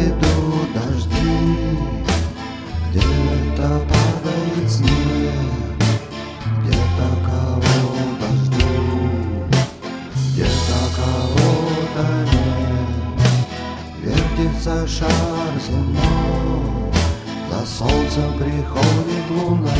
идут дожди, где-то падает снег, где-то кого-то жду, где-то кого-то нет. Вертится шар земной, за солнцем приходит луна,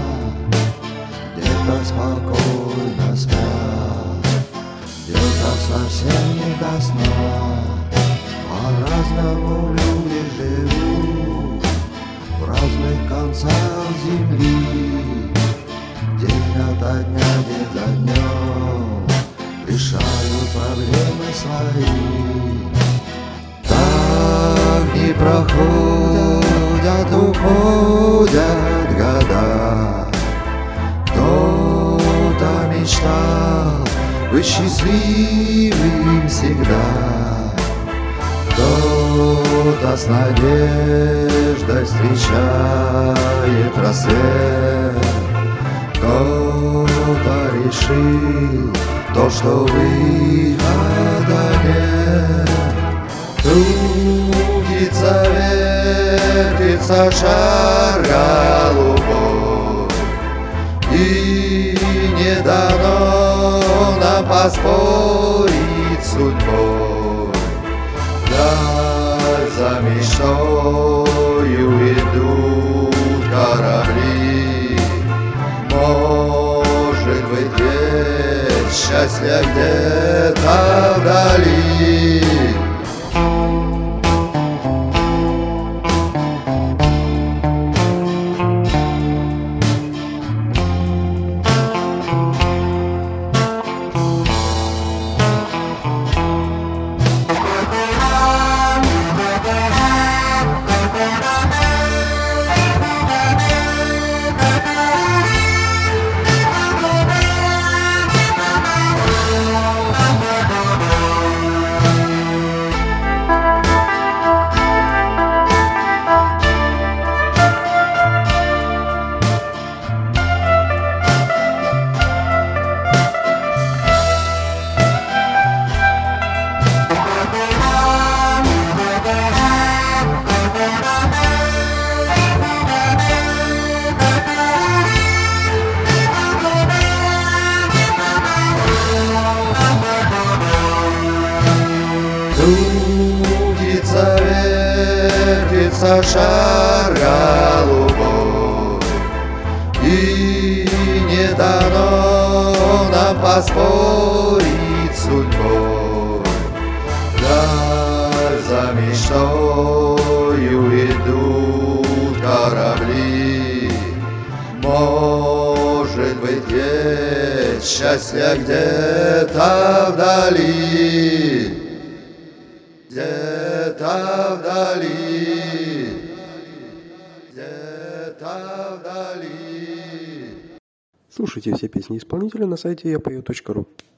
где-то спокойно спят, где-то совсем не до сна. По-разному люди живут в разных концах земли, день ото дня, день за днем решают проблемы свои. Так дни проходят, уходят года. Кто-то мечтал быть счастливым всегда, кто-то с надеждой встречает рассвет, кто-то решил то, что выхода нет. Крутится, вертится шар голубой, и не дано нам поспорить с судьбой. Вдаль за мечтою идут корабли, может быть, есть счастье где-то вдали. Крутится, вертится шар голубой, и не дано нам поспорить с судьбой. Вдаль за мечтою идут корабли, может быть, есть счастье где-то вдали. Где-то вдали, где-то вдали. Слушайте все песни исполнителя на сайте yapeo.ru.